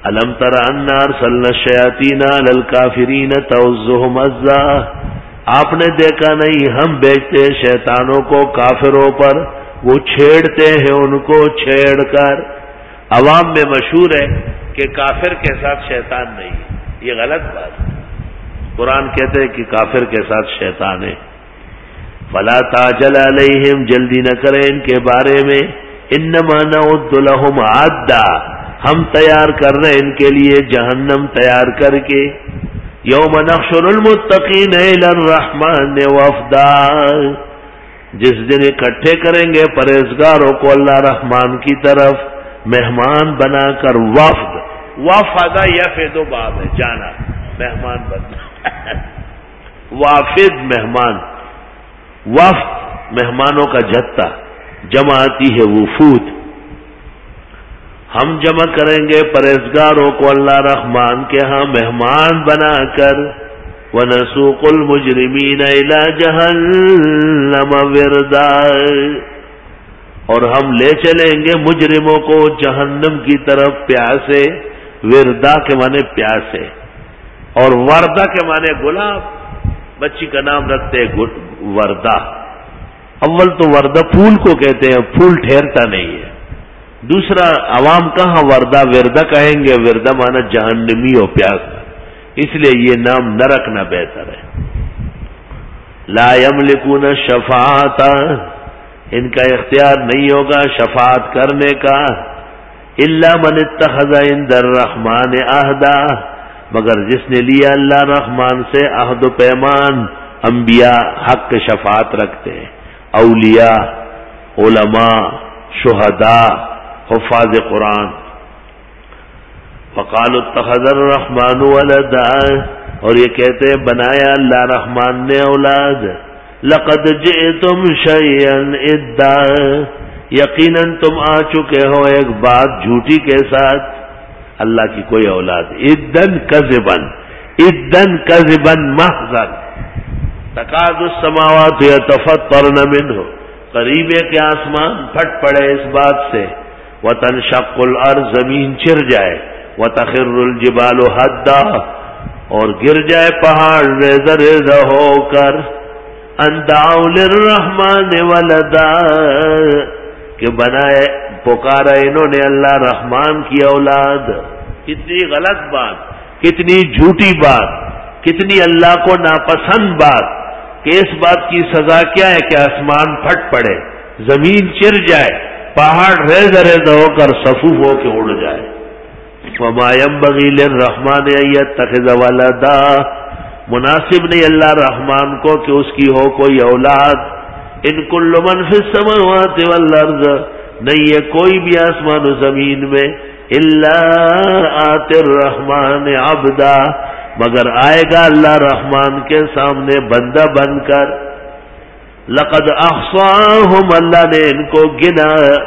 الم تر انا ارسلنا الشیاطین علی الکافرین تعزهم عزا، آپ نے دیکھا نہیں ہم بیچتے شیطانوں کو کافروں پر، وہ چھیڑتے ہیں ان کو چھیڑ کر۔ عوام میں مشہور ہے کہ کافر کے ساتھ شیطان نہیں، یہ غلط بات ہے۔ قرآن کہتے ہیں کہ کافر کے ساتھ شیطان ہے۔ فلا تعجل علیہم، جلدی نہ کریں ان کے بارے میں، انما نعد لهم عدا، ہم تیار کر رہے ہیں ان کے لیے جہنم تیار کر کے۔ یوم نحشر المتقین الی الرحمن وفدا، جس دن اکٹھے کریں گے پرہیزگاروں کو اللہ رحمان کی طرف مہمان بنا کر۔ وفد، وفد یفد باب ہے، جانا، مہمان بننا وافد مہمان، وفد مہمانوں کا جتھا، جمع آتی ہے وفود۔ ہم جمع کریں گے پرہیزگاروں کو اللہ رحمان کے ہاں مہمان بنا کر۔ وَنَسُوقُ الْمُجْرِمِينَ إِلَى جَهَنَّمَ وِرْدًا، اور ہم لے چلیں گے مجرموں کو جہنم کی طرف پیاسے۔ وردا کے معنی پیاسے، اور وردہ کے معنی گلاب، بچی کا نام رکھتے ہیں وردہ۔ اول تو وردہ پھول کو کہتے ہیں، پھول ٹھہرتا نہیں ہے۔ دوسرا، عوام کہاں وردہ وردہ کہیں گے، وردہ معنی جہنمی ہو پیاس، اس لیے یہ نام نہ رکھنا بہتر ہے۔ لا یملکون الشفاعۃ، ان کا اختیار نہیں ہوگا شفاعت کرنے کا، الا من اتخذ عند الرحمن عہدا، مگر جس نے لیا اللہ رحمان سے عہد و پیمان۔ انبیاء حق کے شفاعت رکھتے ہیں، اولیاء، علماء، شہداء، حفاظ قرآن۔ وقالوا اتخذ الرحمن ولدا، اور یہ کہتے ہیں بنایا اللہ رحمان نے اولاد۔ لقد جئتم شیئا ادا، یقیناً تم آ چکے ہو ایک بات جھوٹی کے ساتھ، اللہ کی کوئی اولاد۔ ادن کذبن، ادن کذبن محضا، تکاد السماوات یتفطرن منہ، قریب ہے کہ آسمان پھٹ پڑے اس بات سے۔ وتنشق الارض، زمین چر جائے۔ وتخر الجبال ہدا، اور گر جائے پہاڑ ریزہ ریزہ ہو کر۔ ان دعوا للرحمن ولدا، کہ بنائے پکارا انہوں نے اللہ رحمان کی اولاد۔ کتنی غلط بات، کتنی جھوٹی بات، کتنی اللہ کو ناپسند بات، کہ اس بات کی سزا کیا ہے کہ آسمان پھٹ پڑے، زمین چر جائے، پہاڑ ریزہ ریزہ ہو کر صفوف ہو کے اڑ جائے۔ وما ينبغي للرحمن ان يتخذ ولدا، مناسب نہیں اللہ رحمان کو کہ اس کی ہو کوئی اولاد۔ ان کل من فی السماوات والارض، نہیں ہے کوئی بھی آسمان و زمین میں، الا آتی الرحمن عبدا، مگر آئے گا اللہ رحمان کے سامنے بندہ بن کر۔ لقد احصاهم، اللہ نے ان کو گنا،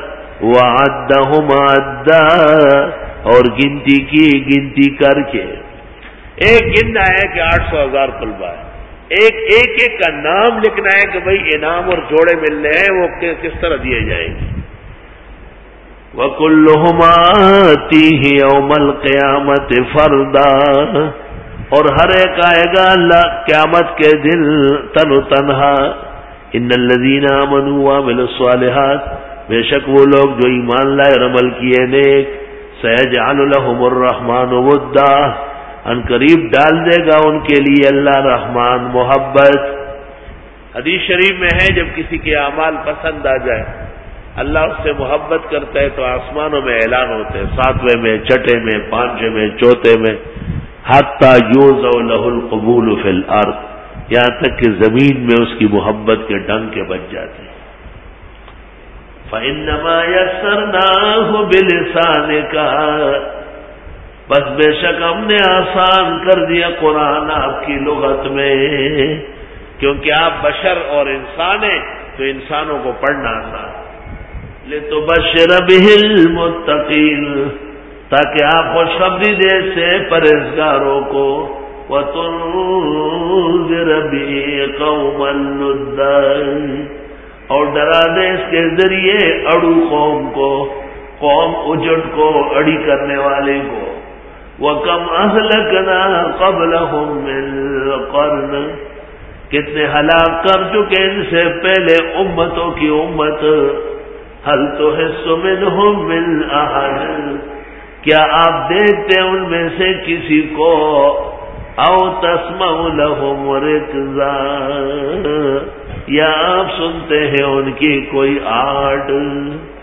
وعدهم عدا، اور گنتی کی گنتی کر کے۔ ایک گننا ہے کہ 800,000 طلبہ ہے، ایک کا نام لکھنا ہے کہ بھئی انعام اور جوڑے ملنے ہیں، وہ کس طرح دیے جائیں گے۔ وَكُلُّهُمْ آتِيهِ يَوْمَ الْقِيَامَةِ فَرْدًا، اور ہر ایک آئے گا اللہ قیامت کے دن تن و تنہا۔ ان الذین آمنوا وعملوا الصالحات، بے شک وہ لوگ جو ایمان لائے اور عمل کیے نیک، سیجعل لهم الرحمن ودا، ان قریب ڈال دے گا ان کے لیے اللہ رحمان محبت۔ حدیث شریف میں ہے جب کسی کے اعمال پسند آ جائے، اللہ اس سے محبت کرتا ہے تو آسمانوں میں اعلان ہوتے ہیں، 7ویں میں، چھٹے میں، 5ویں میں، چوتھے میں، حتی یوضع له القبول فی الارض، یہاں تک کہ زمین میں اس کی محبت کے ڈنکے بج جاتے ہیں۔ فَإِنَّمَا يَسَّرْنَاهُ بِلِسَانِكَ، بس بے شک ہم نے آسان کر دیا قرآن آپ کی لغت میں، کیونکہ آپ بشر اور انسان ہیں تو انسانوں کو پڑھنا آسان۔ لِتُبَشِّرَ بِهِ الْمُتَّقِينَ، تاکہ آپ خوشخبری دے سے پرہیزگاروں کو، وَتُنذِرَ بِهِ قَوْمًا لُدًّا، اور ڈرا دے اس کے ذریعے اڑو قوم کو، قوم اجڑ کو، اڑی کرنے والے کو۔ وَكَمْ أَهْلَكْنَا قَبْلَهُمْ مِنْ قَرْنٍ، کتنے ہلاک کر چکے ان سے پہلے امتوں کی امت. هَلْ تُحِسُّ مِنْهُمْ مِنْ أَحَدٍ، کیا آپ دیکھتے ان میں سے کسی کو؟ أَوْ تَسْمَعُ لَهُمْ رِكْزًا، یا آپ سنتے ہیں ان کی کوئی آٹ.